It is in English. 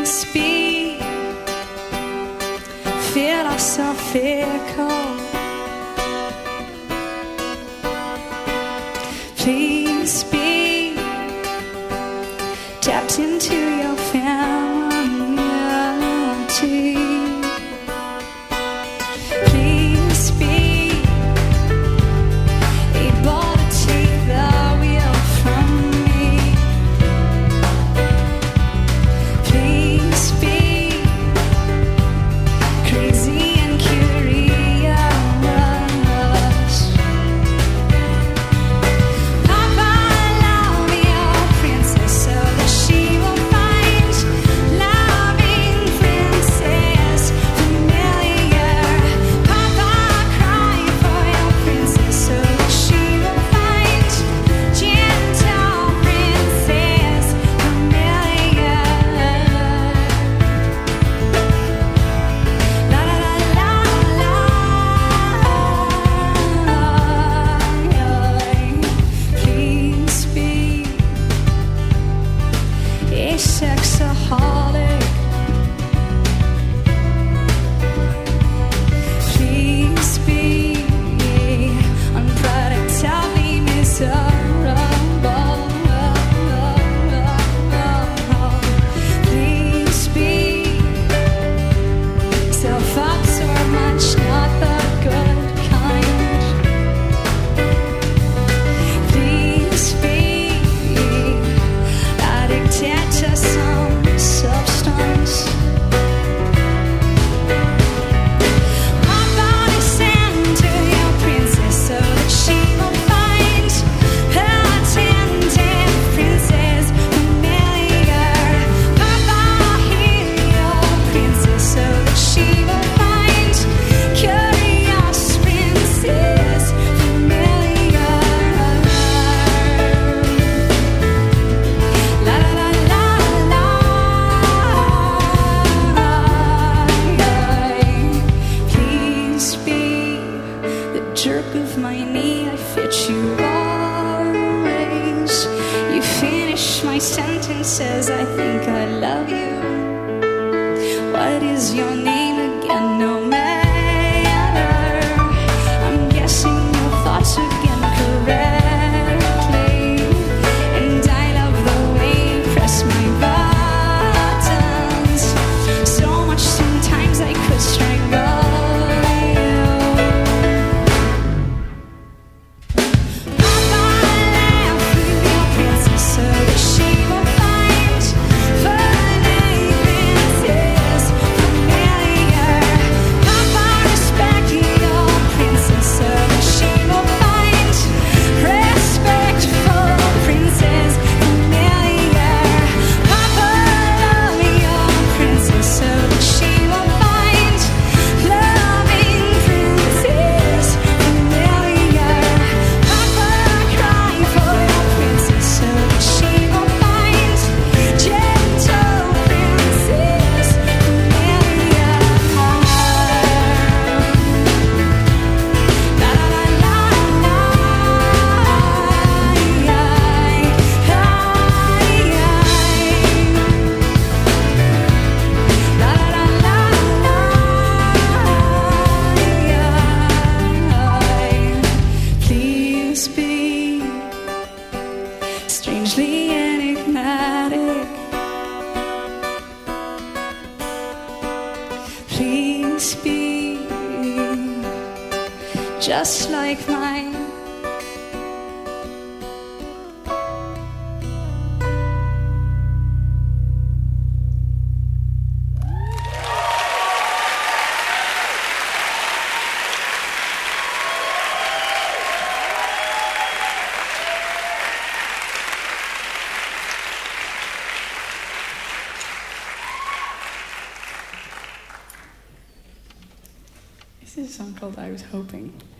speak, philosophical. Please be tapped into your femininity. Please be able to take the wheel from me. Please be crazy and curious. Papa, love your princess so that she will find loving princess familiar. Papa, cry for your princess so that she will find gentle princess familiar. La la la la la. Please be a sexaholic. Please be unproductively miserable. Please be self-absorbed, much not the good kind. Please be addicted to some substance. My body sent to your princess so that she will find her attendant princess familiar. Papa, hear your princess so that she will find curious princess familiar. La la la la la. Please be the jerk of my knee. I fit you always. You finish my sentences. I think I love you. What is your name again? No matter. I'm guessing your thoughts again correctly. And I love the way you press my buttons. So much sometimes I could strangle you. Papa, laugh with your princess so that she will find funny princess familiar. Papa, respect your princess so that she will find respectful princess familiar. Papa, love your princess so that she will find loving princess familiar. Papa, cry for your princess so that she will find gentle princess familiar. La la la la la. La la la la. Please be strangely enigmatic. Please be just like mine. This is a song called I Was Hoping.